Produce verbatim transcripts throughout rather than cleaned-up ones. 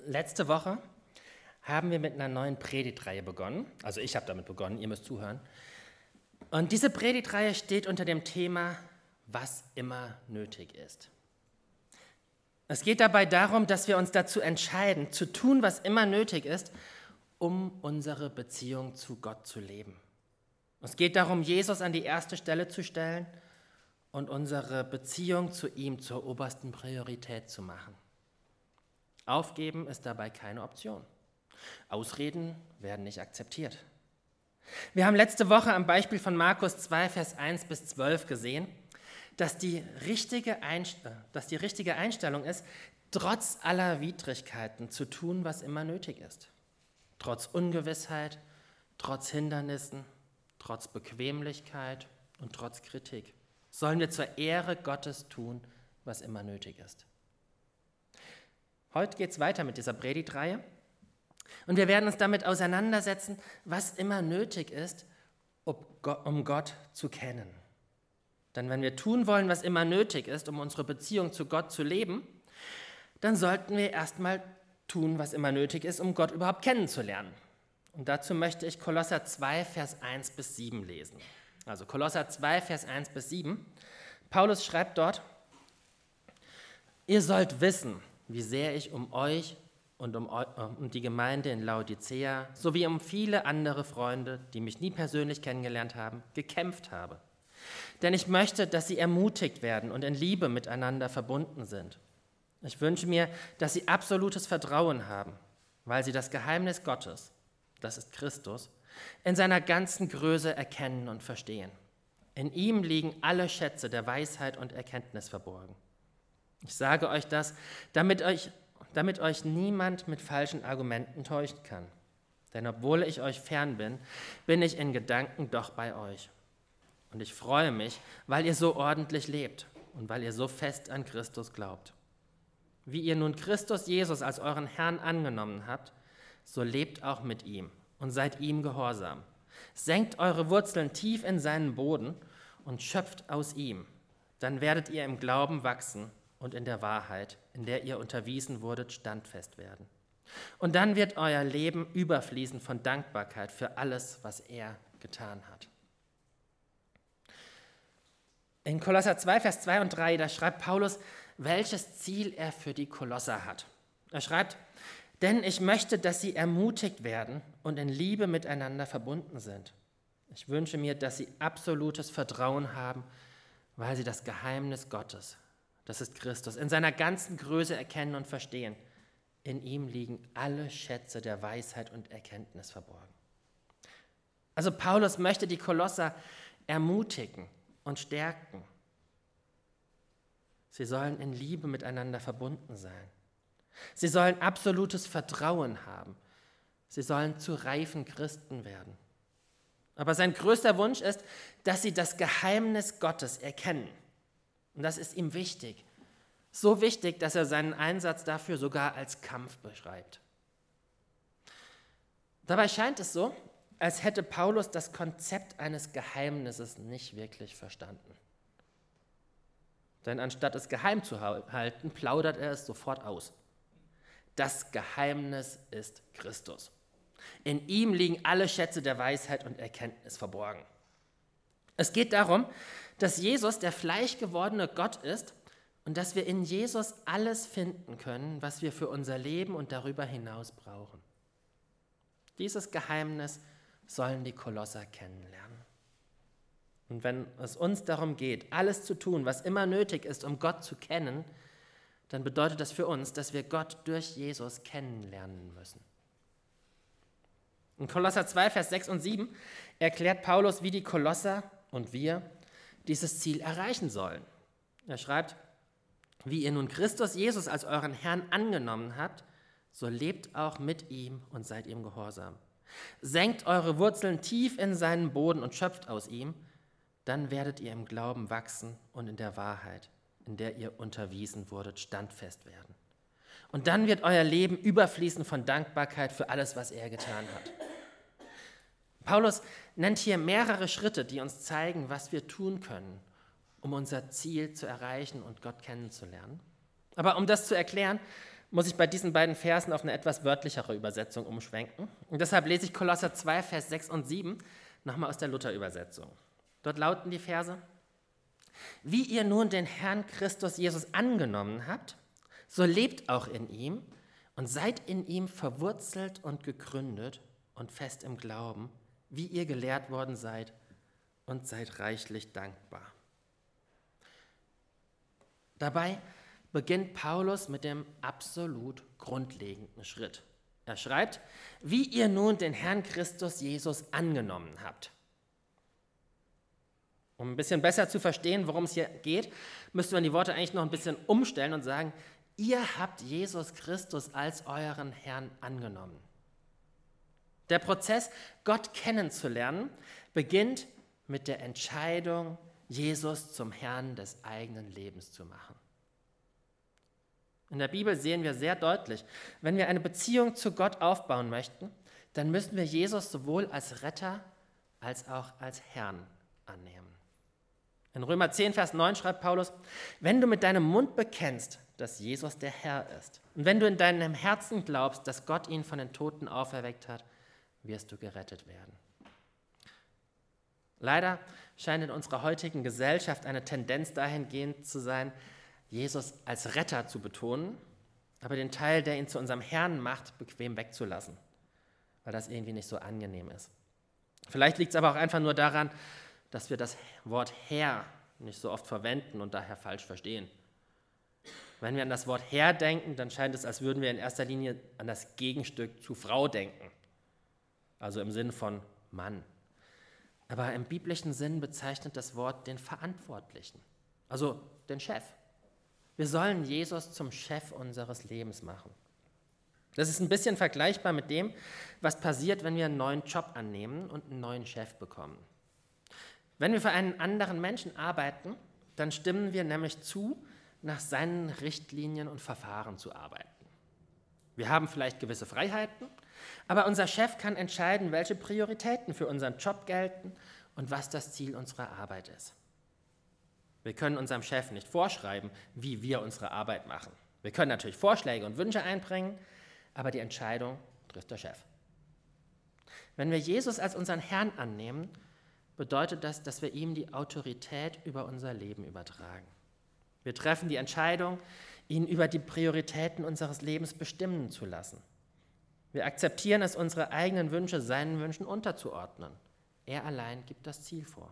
Letzte Woche haben wir mit einer neuen Predigtreihe begonnen. Also ich habe damit begonnen, ihr müsst zuhören. Und diese Predigtreihe steht unter dem Thema, was immer nötig ist. Es geht dabei darum, dass wir uns dazu entscheiden, zu tun, was immer nötig ist, um unsere Beziehung zu Gott zu leben. Es geht darum, Jesus an die erste Stelle zu stellen und unsere Beziehung zu ihm zur obersten Priorität zu machen. Aufgeben ist dabei keine Option. Ausreden werden nicht akzeptiert. Wir haben letzte Woche am Beispiel von Markus zwei, Vers eins bis zwölf gesehen, dass die richtige Einst- dass die richtige Einstellung ist, trotz aller Widrigkeiten zu tun, was immer nötig ist. Trotz Ungewissheit, trotz Hindernissen, trotz Bequemlichkeit und trotz Kritik sollen wir zur Ehre Gottes tun, was immer nötig ist. Heute geht es weiter mit dieser Predigtreihe und wir werden uns damit auseinandersetzen, was immer nötig ist, um Gott zu kennen. Denn wenn wir tun wollen, was immer nötig ist, um unsere Beziehung zu Gott zu leben, dann sollten wir erstmal tun, was immer nötig ist, um Gott überhaupt kennenzulernen. Und dazu möchte ich Kolosser zwei, Vers eins bis sieben lesen. Also Kolosser zwei, Vers eins bis sieben. Paulus schreibt dort: Ihr sollt wissen, wie sehr ich um euch und um, um die Gemeinde in Laodicea sowie um viele andere Freunde, die mich nie persönlich kennengelernt haben, gekämpft habe. Denn ich möchte, dass sie ermutigt werden und in Liebe miteinander verbunden sind. Ich wünsche mir, dass sie absolutes Vertrauen haben, weil sie das Geheimnis Gottes, das ist Christus, in seiner ganzen Größe erkennen und verstehen. In ihm liegen alle Schätze der Weisheit und Erkenntnis verborgen. Ich sage euch das, damit euch, damit euch niemand mit falschen Argumenten täuschen kann. Denn obwohl ich euch fern bin, bin ich in Gedanken doch bei euch. Und ich freue mich, weil ihr so ordentlich lebt und weil ihr so fest an Christus glaubt. Wie ihr nun Christus Jesus als euren Herrn angenommen habt, so lebt auch mit ihm und seid ihm gehorsam. Senkt eure Wurzeln tief in seinen Boden und schöpft aus ihm. Dann werdet ihr im Glauben wachsen und in der Wahrheit, in der ihr unterwiesen wurdet, standfest werden. Und dann wird euer Leben überfließen von Dankbarkeit für alles, was er getan hat. In Kolosser zwei, Vers zwei und drei, da schreibt Paulus, welches Ziel er für die Kolosser hat. Er schreibt: Denn ich möchte, dass sie ermutigt werden und in Liebe miteinander verbunden sind. Ich wünsche mir, dass sie absolutes Vertrauen haben, weil sie das Geheimnis Gottes, das ist Christus, in seiner ganzen Größe erkennen und verstehen. In ihm liegen alle Schätze der Weisheit und Erkenntnis verborgen. Also Paulus möchte die Kolosser ermutigen und stärken. Sie sollen in Liebe miteinander verbunden sein. Sie sollen absolutes Vertrauen haben. Sie sollen zu reifen Christen werden. Aber sein größter Wunsch ist, dass sie das Geheimnis Gottes erkennen. Und das ist ihm wichtig. So wichtig, dass er seinen Einsatz dafür sogar als Kampf beschreibt. Dabei scheint es so, als hätte Paulus das Konzept eines Geheimnisses nicht wirklich verstanden. Denn anstatt es geheim zu halten, plaudert er es sofort aus. Das Geheimnis ist Christus. In ihm liegen alle Schätze der Weisheit und Erkenntnis verborgen. Es geht darum, dass Jesus der fleischgewordene Gott ist und dass wir in Jesus alles finden können, was wir für unser Leben und darüber hinaus brauchen. Dieses Geheimnis sollen die Kolosser kennenlernen. Und wenn es uns darum geht, alles zu tun, was immer nötig ist, um Gott zu kennen, dann bedeutet das für uns, dass wir Gott durch Jesus kennenlernen müssen. In Kolosser zwei, Vers sechs und sieben erklärt Paulus, wie die Kolosser und wir dieses Ziel erreichen sollen. Er schreibt: Wie ihr nun Christus Jesus als euren Herrn angenommen habt, so lebt auch mit ihm und seid ihm gehorsam. Senkt eure Wurzeln tief in seinen Boden und schöpft aus ihm, dann werdet ihr im Glauben wachsen und in der Wahrheit, in der ihr unterwiesen wurdet, standfest werden. Und dann wird euer Leben überfließen von Dankbarkeit für alles, was er getan hat. Paulus nennt hier mehrere Schritte, die uns zeigen, was wir tun können, um unser Ziel zu erreichen und Gott kennenzulernen. Aber um das zu erklären, muss ich bei diesen beiden Versen auf eine etwas wörtlichere Übersetzung umschwenken. Und deshalb lese ich Kolosser zwei, Vers sechs und sieben nochmal aus der Luther-Übersetzung. Dort lauten die Verse: Wie ihr nun den Herrn Christus Jesus angenommen habt, so lebt auch in ihm und seid in ihm verwurzelt und gegründet und fest im Glauben, wie ihr gelehrt worden seid, und seid reichlich dankbar. Dabei beginnt Paulus mit dem absolut grundlegenden Schritt. Er schreibt, wie ihr nun den Herrn Christus Jesus angenommen habt. Um ein bisschen besser zu verstehen, worum es hier geht, müsste man die Worte eigentlich noch ein bisschen umstellen und sagen, ihr habt Jesus Christus als euren Herrn angenommen. Der Prozess, Gott kennenzulernen, beginnt mit der Entscheidung, Jesus zum Herrn des eigenen Lebens zu machen. In der Bibel sehen wir sehr deutlich, wenn wir eine Beziehung zu Gott aufbauen möchten, dann müssen wir Jesus sowohl als Retter als auch als Herrn annehmen. In Römer zehn, Vers neun schreibt Paulus, wenn du mit deinem Mund bekennst, dass Jesus der Herr ist, und wenn du in deinem Herzen glaubst, dass Gott ihn von den Toten auferweckt hat, wirst du gerettet werden. Leider scheint in unserer heutigen Gesellschaft eine Tendenz dahingehend zu sein, Jesus als Retter zu betonen, aber den Teil, der ihn zu unserem Herrn macht, bequem wegzulassen, weil das irgendwie nicht so angenehm ist. Vielleicht liegt es aber auch einfach nur daran, dass wir das Wort Herr nicht so oft verwenden und daher falsch verstehen. Wenn wir an das Wort Herr denken, dann scheint es, als würden wir in erster Linie an das Gegenstück zu Frau denken, also im Sinn von Mann. Aber im biblischen Sinn bezeichnet das Wort den Verantwortlichen, also den Chef. Wir sollen Jesus zum Chef unseres Lebens machen. Das ist ein bisschen vergleichbar mit dem, was passiert, wenn wir einen neuen Job annehmen und einen neuen Chef bekommen. Wenn wir für einen anderen Menschen arbeiten, dann stimmen wir nämlich zu, nach seinen Richtlinien und Verfahren zu arbeiten. Wir haben vielleicht gewisse Freiheiten, aber unser Chef kann entscheiden, welche Prioritäten für unseren Job gelten und was das Ziel unserer Arbeit ist. Wir können unserem Chef nicht vorschreiben, wie wir unsere Arbeit machen. Wir können natürlich Vorschläge und Wünsche einbringen, aber die Entscheidung trifft der Chef. Wenn wir Jesus als unseren Herrn annehmen, bedeutet das, dass wir ihm die Autorität über unser Leben übertragen. Wir treffen die Entscheidung, ihn über die Prioritäten unseres Lebens bestimmen zu lassen. Wir akzeptieren es, unsere eigenen Wünsche seinen Wünschen unterzuordnen. Er allein gibt das Ziel vor.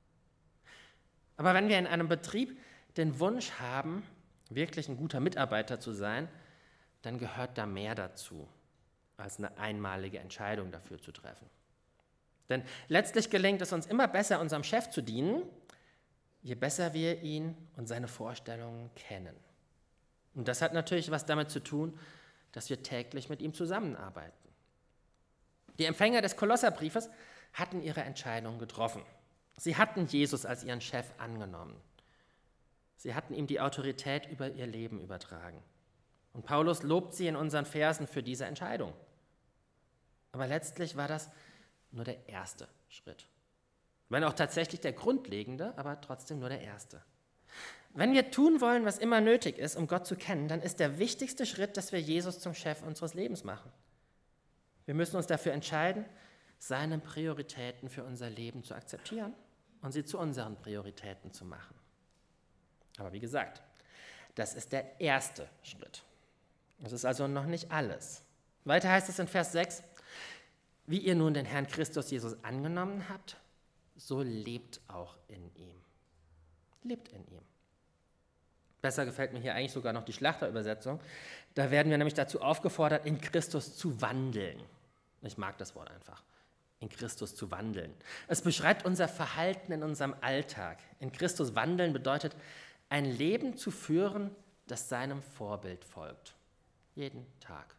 Aber wenn wir in einem Betrieb den Wunsch haben, wirklich ein guter Mitarbeiter zu sein, dann gehört da mehr dazu, als eine einmalige Entscheidung dafür zu treffen. Denn letztlich gelingt es uns immer besser, unserem Chef zu dienen, je besser wir ihn und seine Vorstellungen kennen. Und das hat natürlich was damit zu tun, dass wir täglich mit ihm zusammenarbeiten. Die Empfänger des Kolosserbriefes hatten ihre Entscheidung getroffen. Sie hatten Jesus als ihren Chef angenommen. Sie hatten ihm die Autorität über ihr Leben übertragen. Und Paulus lobt sie in unseren Versen für diese Entscheidung. Aber letztlich war das nur der erste Schritt. Wenn auch tatsächlich der grundlegende, aber trotzdem nur der erste. Wenn wir tun wollen, was immer nötig ist, um Gott zu kennen, dann ist der wichtigste Schritt, dass wir Jesus zum Chef unseres Lebens machen. Wir müssen uns dafür entscheiden, seine Prioritäten für unser Leben zu akzeptieren und sie zu unseren Prioritäten zu machen. Aber wie gesagt, das ist der erste Schritt. Das ist also noch nicht alles. Weiter heißt es in Vers sechs, wie ihr nun den Herrn Christus Jesus angenommen habt, so lebt auch in ihm. Lebt in ihm. Besser gefällt mir hier eigentlich sogar noch die Schlachterübersetzung. Da werden wir nämlich dazu aufgefordert, in Christus zu wandeln. Ich mag das Wort einfach. In Christus zu wandeln. Es beschreibt unser Verhalten in unserem Alltag. In Christus wandeln bedeutet, ein Leben zu führen, das seinem Vorbild folgt. Jeden Tag.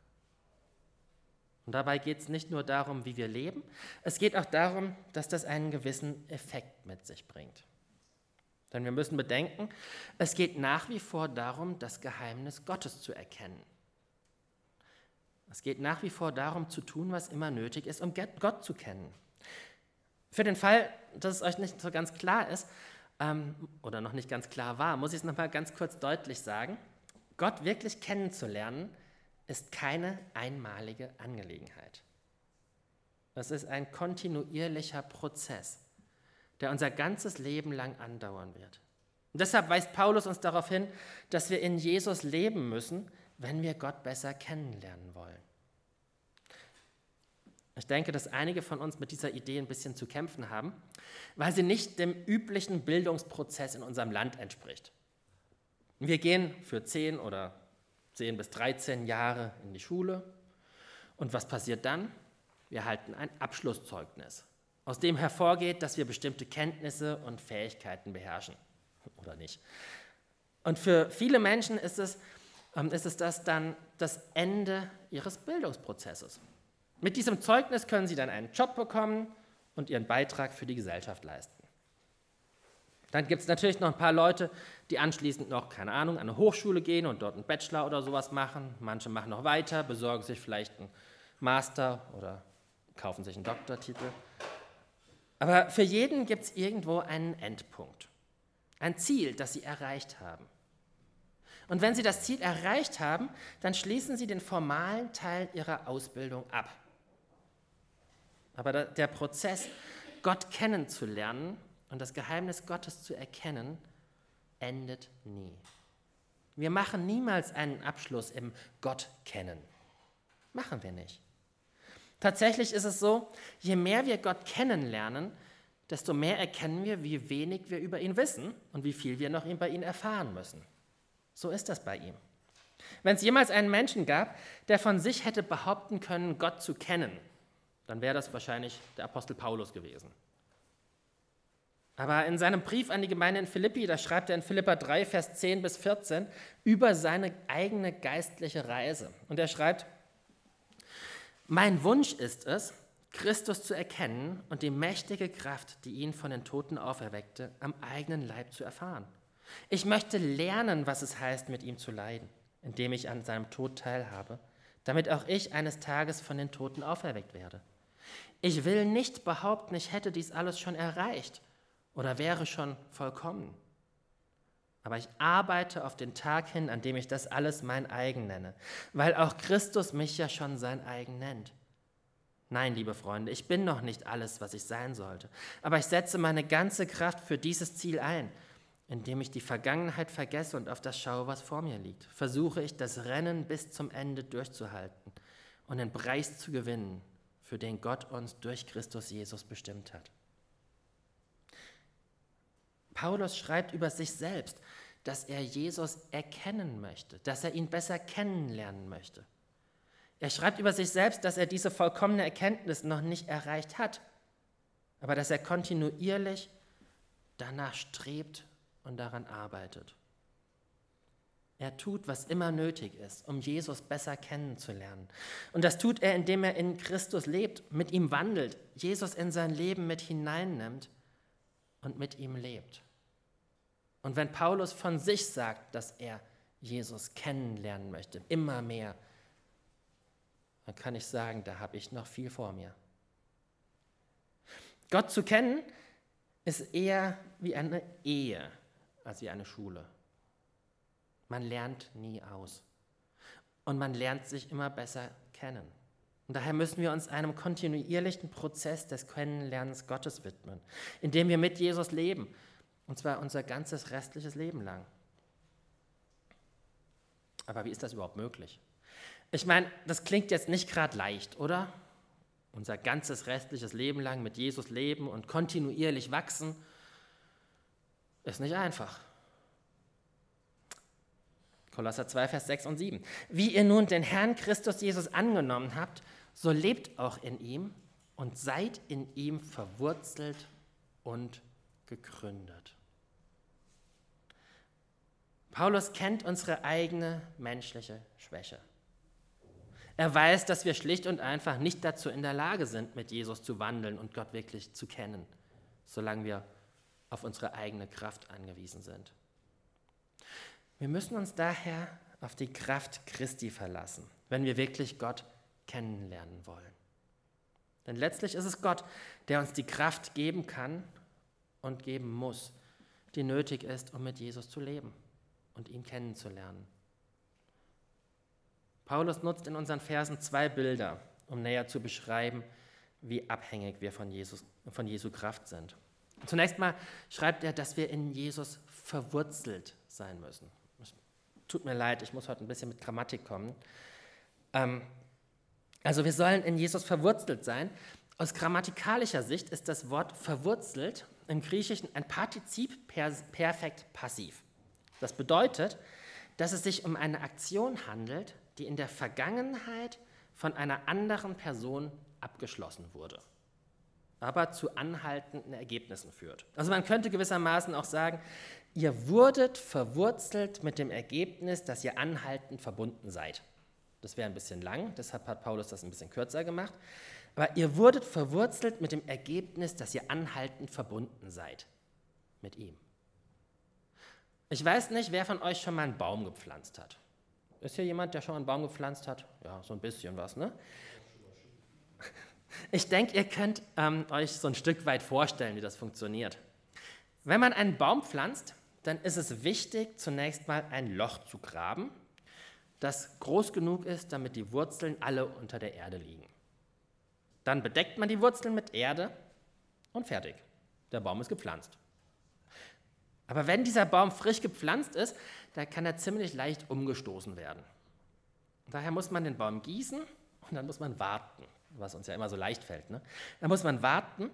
Und dabei geht es nicht nur darum, wie wir leben, es geht auch darum, dass das einen gewissen Effekt mit sich bringt. Denn wir müssen bedenken, es geht nach wie vor darum, das Geheimnis Gottes zu erkennen. Es geht nach wie vor darum, zu tun, was immer nötig ist, um Gott zu kennen. Für den Fall, dass es euch nicht so ganz klar ist, ähm, oder noch nicht ganz klar war, muss ich es nochmal ganz kurz deutlich sagen. Gott wirklich kennenzulernen, ist keine einmalige Angelegenheit. Es ist ein kontinuierlicher Prozess, der unser ganzes Leben lang andauern wird. Und deshalb weist Paulus uns darauf hin, dass wir in Jesus leben müssen, wenn wir Gott besser kennenlernen wollen. Ich denke, dass einige von uns mit dieser Idee ein bisschen zu kämpfen haben, weil sie nicht dem üblichen Bildungsprozess in unserem Land entspricht. Wir gehen für zehn oder zehn bis dreizehn Jahre in die Schule und was passiert dann? Wir erhalten ein Abschlusszeugnis, aus dem hervorgeht, dass wir bestimmte Kenntnisse und Fähigkeiten beherrschen oder nicht. Und für viele Menschen ist es, ist es das dann das Ende ihres Bildungsprozesses. Mit diesem Zeugnis können sie dann einen Job bekommen und ihren Beitrag für die Gesellschaft leisten. Dann gibt es natürlich noch ein paar Leute, die anschließend noch, keine Ahnung, an eine Hochschule gehen und dort einen Bachelor oder sowas machen. Manche machen noch weiter, besorgen sich vielleicht einen Master oder kaufen sich einen Doktortitel. Aber für jeden gibt es irgendwo einen Endpunkt, ein Ziel, das sie erreicht haben. Und wenn sie das Ziel erreicht haben, dann schließen sie den formalen Teil ihrer Ausbildung ab. Aber der Prozess, Gott kennenzulernen und das Geheimnis Gottes zu erkennen, endet nie. Wir machen niemals einen Abschluss im Gott kennen. Machen wir nicht. Tatsächlich ist es so, je mehr wir Gott kennenlernen, desto mehr erkennen wir, wie wenig wir über ihn wissen und wie viel wir noch bei ihm erfahren müssen. So ist das bei ihm. Wenn es jemals einen Menschen gab, der von sich hätte behaupten können, Gott zu kennen, dann wäre das wahrscheinlich der Apostel Paulus gewesen. Aber in seinem Brief an die Gemeinde in Philippi, da schreibt er in Philipper drei, Vers zehn bis vierzehn über seine eigene geistliche Reise. Und er schreibt: Mein Wunsch ist es, Christus zu erkennen und die mächtige Kraft, die ihn von den Toten auferweckte, am eigenen Leib zu erfahren. Ich möchte lernen, was es heißt, mit ihm zu leiden, indem ich an seinem Tod teilhabe, damit auch ich eines Tages von den Toten auferweckt werde. Ich will nicht behaupten, ich hätte dies alles schon erreicht oder wäre schon vollkommen. Aber ich arbeite auf den Tag hin, an dem ich das alles mein eigen nenne, weil auch Christus mich ja schon sein eigen nennt. Nein, liebe Freunde, ich bin noch nicht alles, was ich sein sollte, aber ich setze meine ganze Kraft für dieses Ziel ein. Indem ich die Vergangenheit vergesse und auf das schaue, was vor mir liegt, versuche ich, das Rennen bis zum Ende durchzuhalten und den Preis zu gewinnen, für den Gott uns durch Christus Jesus bestimmt hat. Paulus schreibt über sich selbst, dass er Jesus erkennen möchte, dass er ihn besser kennenlernen möchte. Er schreibt über sich selbst, dass er diese vollkommene Erkenntnis noch nicht erreicht hat, aber dass er kontinuierlich danach strebt und daran arbeitet. Er tut, was immer nötig ist, um Jesus besser kennenzulernen. Und das tut er, indem er in Christus lebt, mit ihm wandelt, Jesus in sein Leben mit hineinnimmt und mit ihm lebt. Und wenn Paulus von sich sagt, dass er Jesus kennenlernen möchte, immer mehr, dann kann ich sagen, da habe ich noch viel vor mir. Gott zu kennen ist eher wie eine Ehe als wie eine Schule. Man lernt nie aus und man lernt sich immer besser kennen. Und daher müssen wir uns einem kontinuierlichen Prozess des Kennenlernens Gottes widmen, indem wir mit Jesus leben, und zwar unser ganzes restliches Leben lang. Aber wie ist das überhaupt möglich? Ich meine, das klingt jetzt nicht gerade leicht, oder? Unser ganzes restliches Leben lang mit Jesus leben und kontinuierlich wachsen, ist nicht einfach. Kolosser zwei, Vers sechs und sieben. Wie ihr nun den Herrn Christus Jesus angenommen habt, so lebt auch in ihm und seid in ihm verwurzelt und gegründet. Paulus kennt unsere eigene menschliche Schwäche. Er weiß, dass wir schlicht und einfach nicht dazu in der Lage sind, mit Jesus zu wandeln und Gott wirklich zu kennen, solange wir auf unsere eigene Kraft angewiesen sind. Wir müssen uns daher auf die Kraft Christi verlassen, wenn wir wirklich Gott kennenlernen wollen. Denn letztlich ist es Gott, der uns die Kraft geben kann und geben muss, die nötig ist, um mit Jesus zu leben und ihn kennenzulernen. Paulus nutzt in unseren Versen zwei Bilder, um näher zu beschreiben, wie abhängig wir von, Jesus, von Jesu Kraft sind. Zunächst mal schreibt er, dass wir in Jesus verwurzelt sein müssen. Tut mir leid, ich muss heute ein bisschen mit Grammatik kommen. Ähm, also wir sollen in Jesus verwurzelt sein. Aus grammatikalischer Sicht ist das Wort verwurzelt im Griechischen ein Partizip perfekt passiv. Das bedeutet, dass es sich um eine Aktion handelt, die in der Vergangenheit von einer anderen Person abgeschlossen wurde, aber zu anhaltenden Ergebnissen führt. Also man könnte gewissermaßen auch sagen, ihr wurdet verwurzelt mit dem Ergebnis, dass ihr anhaltend verbunden seid. Das wäre ein bisschen lang, deshalb hat Paulus das ein bisschen kürzer gemacht. Aber ihr wurdet verwurzelt mit dem Ergebnis, dass ihr anhaltend verbunden seid mit ihm. Ich weiß nicht, wer von euch schon mal einen Baum gepflanzt hat. Ist hier jemand, der schon einen Baum gepflanzt hat? Ja, so ein bisschen was, ne? Ich denke, ihr könnt ähm, euch so ein Stück weit vorstellen, wie das funktioniert. Wenn man einen Baum pflanzt, dann ist es wichtig, zunächst mal ein Loch zu graben, das groß genug ist, damit die Wurzeln alle unter der Erde liegen. Dann bedeckt man die Wurzeln mit Erde und fertig. Der Baum ist gepflanzt. Aber wenn dieser Baum frisch gepflanzt ist, dann kann er ziemlich leicht umgestoßen werden. Daher muss man den Baum gießen und dann muss man warten, was uns ja immer so leicht fällt. Ne? Dann muss man warten.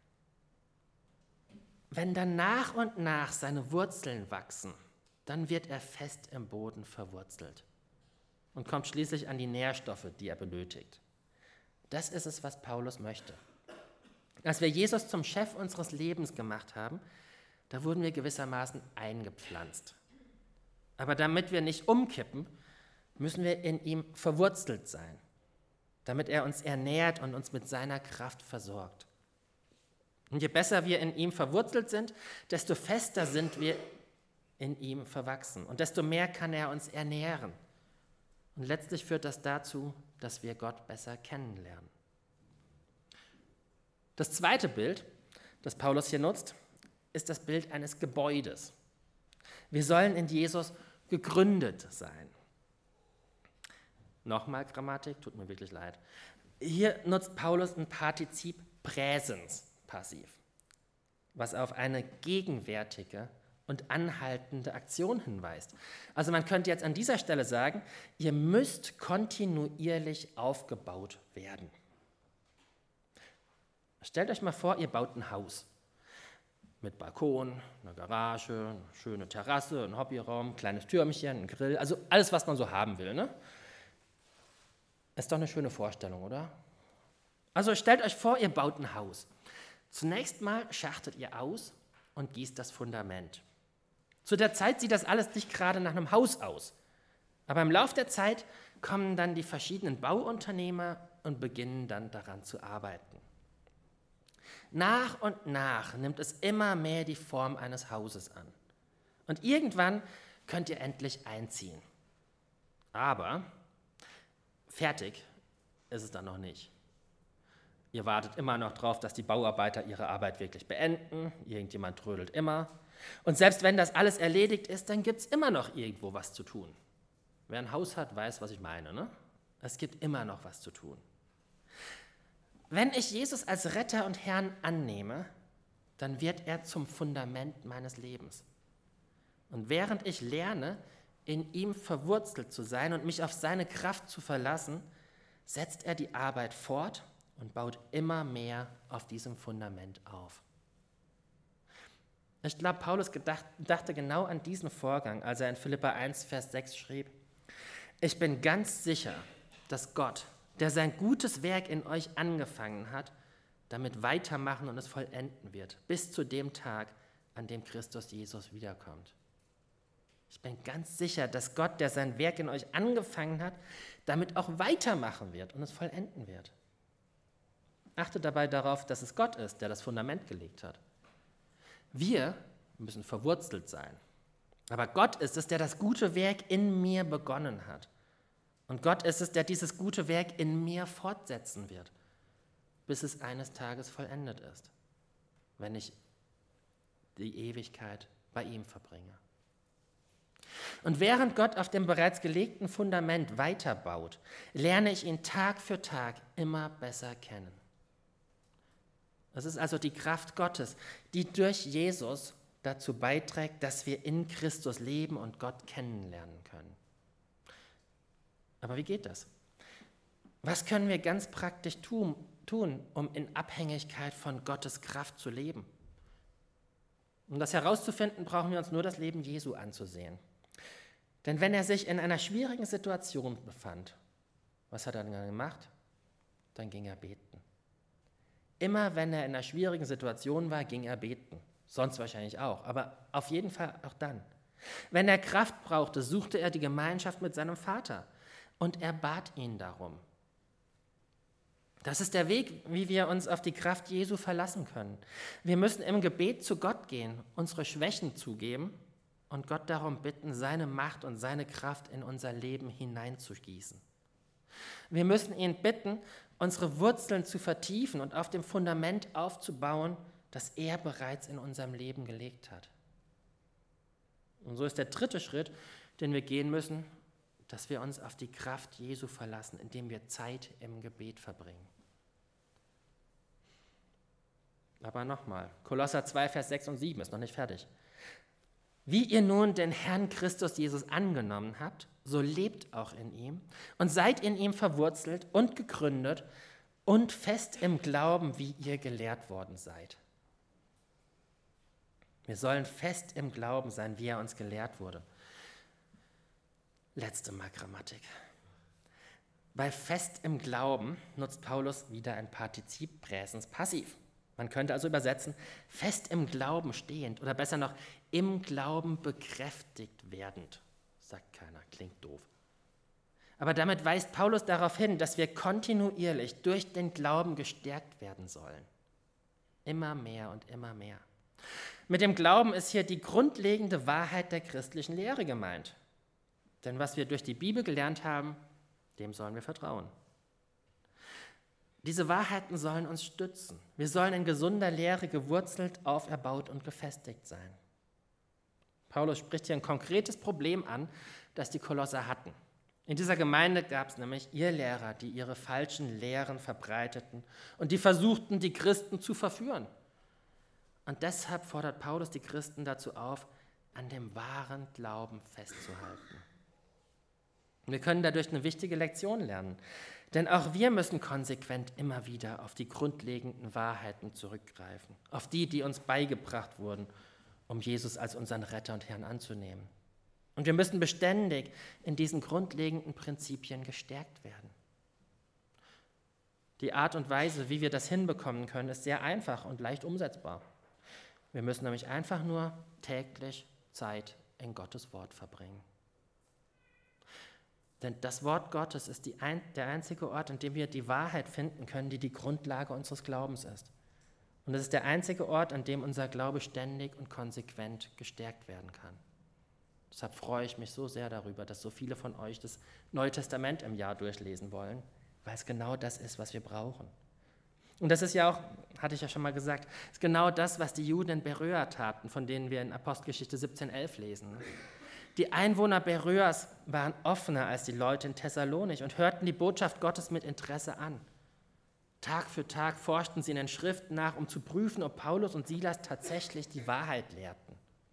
Wenn dann nach und nach seine Wurzeln wachsen, dann wird er fest im Boden verwurzelt und kommt schließlich an die Nährstoffe, die er benötigt. Das ist es, was Paulus möchte. Als wir Jesus zum Chef unseres Lebens gemacht haben, da wurden wir gewissermaßen eingepflanzt. Aber damit wir nicht umkippen, müssen wir in ihm verwurzelt sein, damit er uns ernährt und uns mit seiner Kraft versorgt. Und je besser wir in ihm verwurzelt sind, desto fester sind wir in ihm verwachsen und desto mehr kann er uns ernähren. Und letztlich führt das dazu, dass wir Gott besser kennenlernen. Das zweite Bild, das Paulus hier nutzt, ist das Bild eines Gebäudes. Wir sollen in Jesus gegründet sein. Nochmal Grammatik, tut mir wirklich leid. Hier nutzt Paulus ein Partizip Präsens passiv, was auf eine gegenwärtige und anhaltende Aktion hinweist. Also man könnte jetzt an dieser Stelle sagen, ihr müsst kontinuierlich aufgebaut werden. Stellt euch mal vor, ihr baut ein Haus mit Balkon, einer Garage, eine schöne Terrasse, ein Hobbyraum, ein kleines Türmchen, ein Grill, also alles, was man so haben will. Ne? Ist doch eine schöne Vorstellung, oder? Also stellt euch vor, ihr baut ein Haus. Zunächst mal schachtet ihr aus und gießt das Fundament. Zu der Zeit sieht das alles nicht gerade nach einem Haus aus. Aber im Laufe der Zeit kommen dann die verschiedenen Bauunternehmer und beginnen dann daran zu arbeiten. Nach und nach nimmt es immer mehr die Form eines Hauses an. Und irgendwann könnt ihr endlich einziehen. Aber fertig ist es dann noch nicht. Ihr wartet immer noch darauf, dass die Bauarbeiter ihre Arbeit wirklich beenden. Irgendjemand trödelt immer. Und selbst wenn das alles erledigt ist, dann gibt es immer noch irgendwo was zu tun. Wer ein Haus hat, weiß, was ich meine. Ne? Es gibt immer noch was zu tun. Wenn ich Jesus als Retter und Herrn annehme, dann wird er zum Fundament meines Lebens. Und während ich lerne, in ihm verwurzelt zu sein und mich auf seine Kraft zu verlassen, setzt er die Arbeit fort und baut immer mehr auf diesem Fundament auf. Ich glaube, Paulus gedacht, dachte genau an diesen Vorgang, als er in Philipper eins, Vers sechs schrieb: Ich bin ganz sicher, dass Gott, der sein gutes Werk in euch angefangen hat, damit weitermachen und es vollenden wird, bis zu dem Tag, an dem Christus Jesus wiederkommt. Ich bin ganz sicher, dass Gott, der sein Werk in euch angefangen hat, damit auch weitermachen wird und es vollenden wird. Achtet dabei darauf, dass es Gott ist, der das Fundament gelegt hat. Wir müssen verwurzelt sein. Aber Gott ist es, der das gute Werk in mir begonnen hat. Und Gott ist es, der dieses gute Werk in mir fortsetzen wird, bis es eines Tages vollendet ist, wenn ich die Ewigkeit bei ihm verbringe. Und während Gott auf dem bereits gelegten Fundament weiterbaut, lerne ich ihn Tag für Tag immer besser kennen. Es ist also die Kraft Gottes, die durch Jesus dazu beiträgt, dass wir in Christus leben und Gott kennenlernen können. Aber wie geht das? Was können wir ganz praktisch tun, tun, um in Abhängigkeit von Gottes Kraft zu leben? Um das herauszufinden, brauchen wir uns nur das Leben Jesu anzusehen. Denn wenn er sich in einer schwierigen Situation befand, was hat er dann gemacht? Dann ging er beten. Immer wenn er in einer schwierigen Situation war, ging er beten. Sonst wahrscheinlich auch, aber auf jeden Fall auch dann. Wenn er Kraft brauchte, suchte er die Gemeinschaft mit seinem Vater und er bat ihn darum. Das ist der Weg, wie wir uns auf die Kraft Jesu verlassen können. Wir müssen im Gebet zu Gott gehen, unsere Schwächen zugeben und Gott darum bitten, seine Macht und seine Kraft in unser Leben hineinzugießen. Wir müssen ihn bitten, unsere Wurzeln zu vertiefen und auf dem Fundament aufzubauen, das er bereits in unserem Leben gelegt hat. Und so ist der dritte Schritt, den wir gehen müssen, dass wir uns auf die Kraft Jesu verlassen, indem wir Zeit im Gebet verbringen. Aber nochmal, Kolosser zwei, Vers sechs und sieben ist noch nicht fertig. Wie ihr nun den Herrn Christus Jesus angenommen habt, so lebt auch in ihm und seid in ihm verwurzelt und gegründet und fest im Glauben, wie ihr gelehrt worden seid. Wir sollen fest im Glauben sein, wie er uns gelehrt wurde. Letzte Mal Grammatik. Bei fest im Glauben nutzt Paulus wieder ein Partizip Präsens Passiv. Man könnte also übersetzen, fest im Glauben stehend oder besser noch, im Glauben bekräftigt werdend. Sagt keiner, klingt doof. Aber damit weist Paulus darauf hin, dass wir kontinuierlich durch den Glauben gestärkt werden sollen. Immer mehr und immer mehr. Mit dem Glauben ist hier die grundlegende Wahrheit der christlichen Lehre gemeint. Denn was wir durch die Bibel gelernt haben, dem sollen wir vertrauen. Diese Wahrheiten sollen uns stützen. Wir sollen in gesunder Lehre gewurzelt, auferbaut und gefestigt sein. Paulus spricht hier ein konkretes Problem an, das die Kolosser hatten. In dieser Gemeinde gab es nämlich Irrlehrer, die ihre falschen Lehren verbreiteten und die versuchten, die Christen zu verführen. Und deshalb fordert Paulus die Christen dazu auf, an dem wahren Glauben festzuhalten. Wir können dadurch eine wichtige Lektion lernen, denn auch wir müssen konsequent immer wieder auf die grundlegenden Wahrheiten zurückgreifen, auf die, die uns beigebracht wurden, um Jesus als unseren Retter und Herrn anzunehmen. Und wir müssen beständig in diesen grundlegenden Prinzipien gestärkt werden. Die Art und Weise, wie wir das hinbekommen können, ist sehr einfach und leicht umsetzbar. Wir müssen nämlich einfach nur täglich Zeit in Gottes Wort verbringen. Denn das Wort Gottes ist die ein, der einzige Ort, an dem wir die Wahrheit finden können, die die Grundlage unseres Glaubens ist. Und es ist der einzige Ort, an dem unser Glaube ständig und konsequent gestärkt werden kann. Deshalb freue ich mich so sehr darüber, dass so viele von euch das Neue Testament im Jahr durchlesen wollen, weil es genau das ist, was wir brauchen. Und das ist ja auch, hatte ich ja schon mal gesagt, ist genau das, was die Juden in Beröa taten, von denen wir in Apostelgeschichte siebzehn elf lesen. Die Einwohner Beröas waren offener als die Leute in Thessalonich und hörten die Botschaft Gottes mit Interesse an. Tag für Tag forschten sie in den Schriften nach, um zu prüfen, ob Paulus und Silas tatsächlich die Wahrheit lehrten.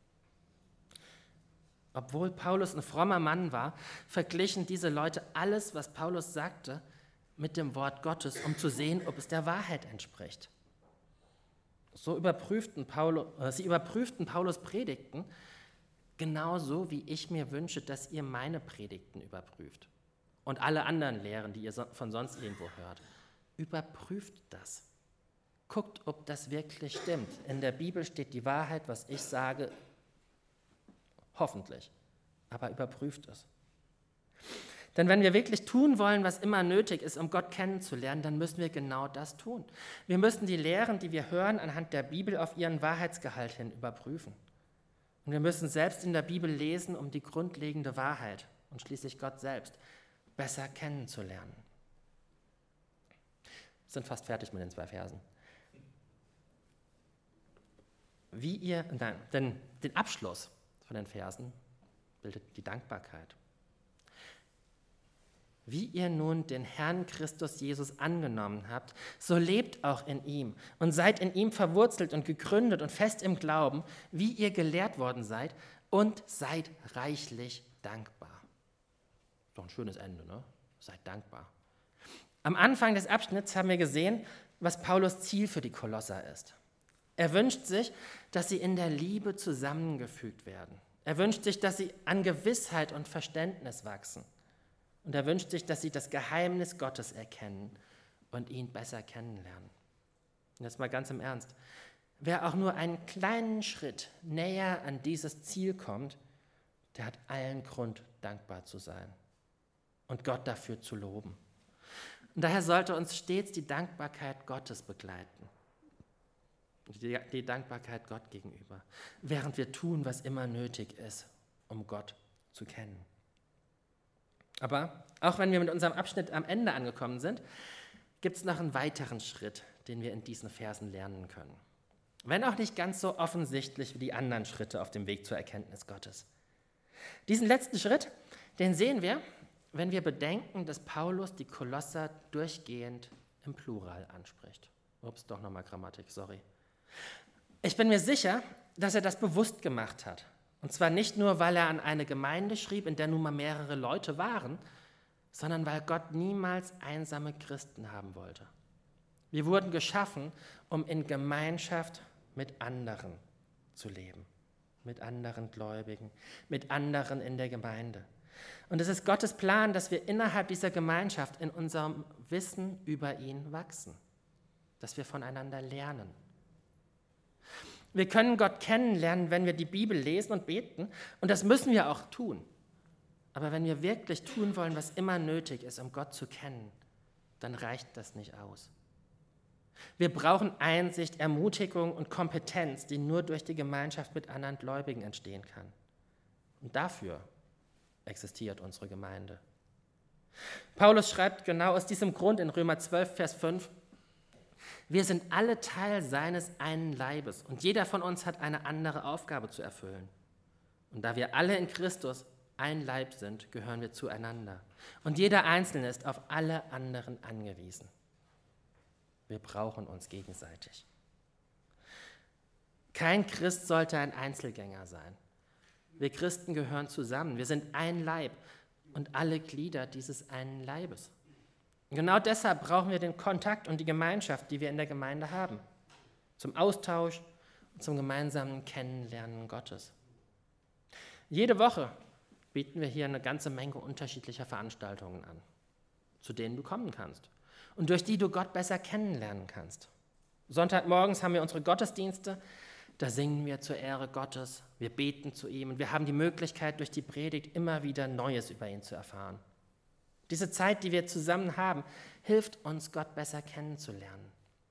Obwohl Paulus ein frommer Mann war, verglichen diese Leute alles, was Paulus sagte, mit dem Wort Gottes, um zu sehen, ob es der Wahrheit entspricht. So überprüften Paulus, äh, sie überprüften Paulus' Predigten, genauso wie ich mir wünsche, dass ihr meine Predigten überprüft. Und alle anderen Lehren, die ihr von sonst irgendwo hört. Überprüft das. Guckt, ob das wirklich stimmt. In der Bibel steht die Wahrheit, was ich sage, hoffentlich. Aber überprüft es. Denn wenn wir wirklich tun wollen, was immer nötig ist, um Gott kennenzulernen, dann müssen wir genau das tun. Wir müssen die Lehren, die wir hören, anhand der Bibel auf ihren Wahrheitsgehalt hin überprüfen. Und wir müssen selbst in der Bibel lesen, um die grundlegende Wahrheit und schließlich Gott selbst besser kennenzulernen. Wir sind fast fertig mit den zwei Versen. Wie ihr, nein, den, den Abschluss von den Versen bildet die Dankbarkeit. Wie ihr nun den Herrn Christus Jesus angenommen habt, so lebt auch in ihm und seid in ihm verwurzelt und gegründet und fest im Glauben, wie ihr gelehrt worden seid, und seid reichlich dankbar. Doch ein schönes Ende, ne? Seid dankbar. Am Anfang des Abschnitts haben wir gesehen, was Paulus Ziel für die Kolosser ist. Er wünscht sich, dass sie in der Liebe zusammengefügt werden. Er wünscht sich, dass sie an Gewissheit und Verständnis wachsen. Und er wünscht sich, dass sie das Geheimnis Gottes erkennen und ihn besser kennenlernen. Und jetzt mal ganz im Ernst. Wer auch nur einen kleinen Schritt näher an dieses Ziel kommt, der hat allen Grund, dankbar zu sein und Gott dafür zu loben. Und daher sollte uns stets die Dankbarkeit Gottes begleiten. Die, die Dankbarkeit Gott gegenüber, während wir tun, was immer nötig ist, um Gott zu kennen. Aber auch wenn wir mit unserem Abschnitt am Ende angekommen sind, gibt es noch einen weiteren Schritt, den wir in diesen Versen lernen können. Wenn auch nicht ganz so offensichtlich wie die anderen Schritte auf dem Weg zur Erkenntnis Gottes. Diesen letzten Schritt, den sehen wir, wenn wir bedenken, dass Paulus die Kolosser durchgehend im Plural anspricht. Ups, doch nochmal Grammatik, sorry. Ich bin mir sicher, dass er das bewusst gemacht hat. Und zwar nicht nur, weil er an eine Gemeinde schrieb, in der nun mal mehrere Leute waren, sondern weil Gott niemals einsame Christen haben wollte. Wir wurden geschaffen, um in Gemeinschaft mit anderen zu leben, mit anderen Gläubigen, mit anderen in der Gemeinde. Und es ist Gottes Plan, dass wir innerhalb dieser Gemeinschaft in unserem Wissen über ihn wachsen, dass wir voneinander lernen. Wir können Gott kennenlernen, wenn wir die Bibel lesen und beten, und das müssen wir auch tun. Aber wenn wir wirklich tun wollen, was immer nötig ist, um Gott zu kennen, dann reicht das nicht aus. Wir brauchen Einsicht, Ermutigung und Kompetenz, die nur durch die Gemeinschaft mit anderen Gläubigen entstehen kann. Und dafür existiert unsere Gemeinde. Paulus schreibt genau aus diesem Grund in Römer zwölf, Vers fünf, wir sind alle Teil seines einen Leibes und jeder von uns hat eine andere Aufgabe zu erfüllen. Und da wir alle in Christus ein Leib sind, gehören wir zueinander. Und jeder Einzelne ist auf alle anderen angewiesen. Wir brauchen uns gegenseitig. Kein Christ sollte ein Einzelgänger sein. Wir Christen gehören zusammen. Wir sind ein Leib und alle Glieder dieses einen Leibes. Und genau deshalb brauchen wir den Kontakt und die Gemeinschaft, die wir in der Gemeinde haben, zum Austausch und zum gemeinsamen Kennenlernen Gottes. Jede Woche bieten wir hier eine ganze Menge unterschiedlicher Veranstaltungen an, zu denen du kommen kannst und durch die du Gott besser kennenlernen kannst. Sonntagmorgens haben wir unsere Gottesdienste, da singen wir zur Ehre Gottes, wir beten zu ihm und wir haben die Möglichkeit, durch die Predigt immer wieder Neues über ihn zu erfahren. Diese Zeit, die wir zusammen haben, hilft uns, Gott besser kennenzulernen.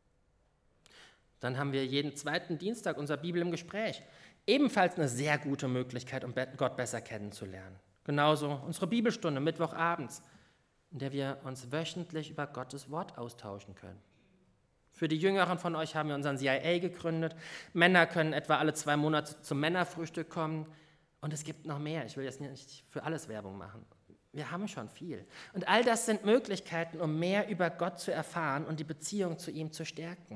Dann haben wir jeden zweiten Dienstag unser Bibel im Gespräch. Ebenfalls eine sehr gute Möglichkeit, um Gott besser kennenzulernen. Genauso unsere Bibelstunde Mittwochabends, in der wir uns wöchentlich über Gottes Wort austauschen können. Für die Jüngeren von euch haben wir unseren C I A gegründet. Männer können etwa alle zwei Monate zum Männerfrühstück kommen. Und es gibt noch mehr. Ich will jetzt nicht für alles Werbung machen. Wir haben schon viel. Und all das sind Möglichkeiten, um mehr über Gott zu erfahren und die Beziehung zu ihm zu stärken.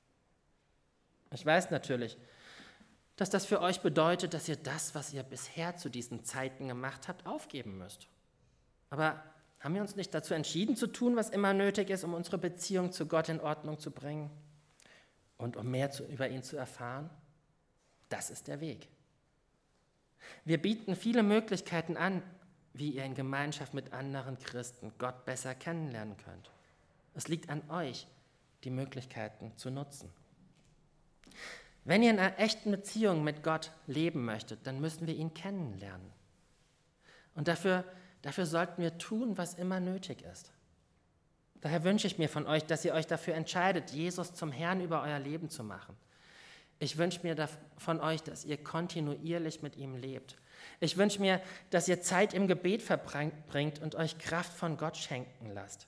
Ich weiß natürlich, dass das für euch bedeutet, dass ihr das, was ihr bisher zu diesen Zeiten gemacht habt, aufgeben müsst. Aber haben wir uns nicht dazu entschieden, zu tun, was immer nötig ist, um unsere Beziehung zu Gott in Ordnung zu bringen und um mehr zu, über ihn zu erfahren? Das ist der Weg. Wir bieten viele Möglichkeiten an, wie ihr in Gemeinschaft mit anderen Christen Gott besser kennenlernen könnt. Es liegt an euch, die Möglichkeiten zu nutzen. Wenn ihr in einer echten Beziehung mit Gott leben möchtet, dann müssen wir ihn kennenlernen. Und dafür, dafür sollten wir tun, was immer nötig ist. Daher wünsche ich mir von euch, dass ihr euch dafür entscheidet, Jesus zum Herrn über euer Leben zu machen. Ich wünsche mir von euch, dass ihr kontinuierlich mit ihm lebt. Ich wünsche mir, dass ihr Zeit im Gebet verbringt und euch Kraft von Gott schenken lasst.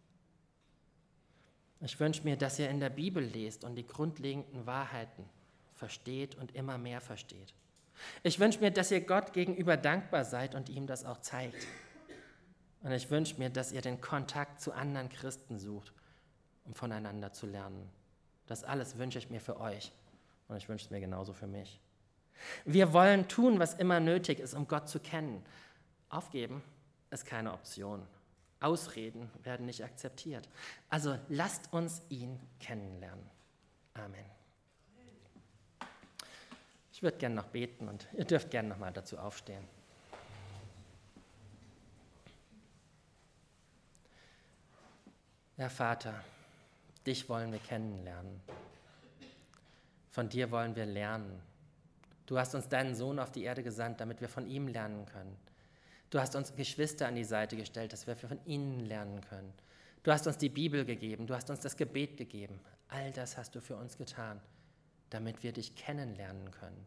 Ich wünsche mir, dass ihr in der Bibel lest und die grundlegenden Wahrheiten versteht und immer mehr versteht. Ich wünsche mir, dass ihr Gott gegenüber dankbar seid und ihm das auch zeigt. Und ich wünsche mir, dass ihr den Kontakt zu anderen Christen sucht, um voneinander zu lernen. Das alles wünsche ich mir für euch und ich wünsche es mir genauso für mich. Wir wollen tun, was immer nötig ist, um Gott zu kennen. Aufgeben ist keine Option. Ausreden werden nicht akzeptiert. Also lasst uns ihn kennenlernen. Amen. Ich würde gerne noch beten und ihr dürft gerne noch mal dazu aufstehen. Ja, Vater, dich wollen wir kennenlernen. Von dir wollen wir lernen. Du hast uns deinen Sohn auf die Erde gesandt, damit wir von ihm lernen können. Du hast uns Geschwister an die Seite gestellt, dass wir von ihnen lernen können. Du hast uns die Bibel gegeben, du hast uns das Gebet gegeben. All das hast du für uns getan, damit wir dich kennenlernen können.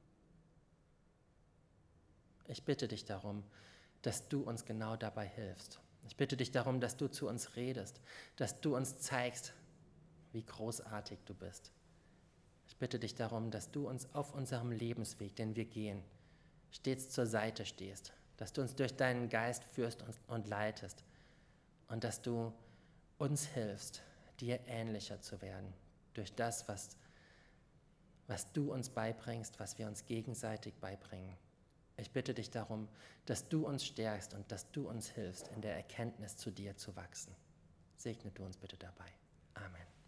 Ich bitte dich darum, dass du uns genau dabei hilfst. Ich bitte dich darum, dass du zu uns redest, dass du uns zeigst, wie großartig du bist. Ich bitte dich darum, dass du uns auf unserem Lebensweg, den wir gehen, stets zur Seite stehst, dass du uns durch deinen Geist führst und leitest und dass du uns hilfst, dir ähnlicher zu werden, durch das, was, was du uns beibringst, was wir uns gegenseitig beibringen. Ich bitte dich darum, dass du uns stärkst und dass du uns hilfst, in der Erkenntnis zu dir zu wachsen. Segne du uns bitte dabei. Amen.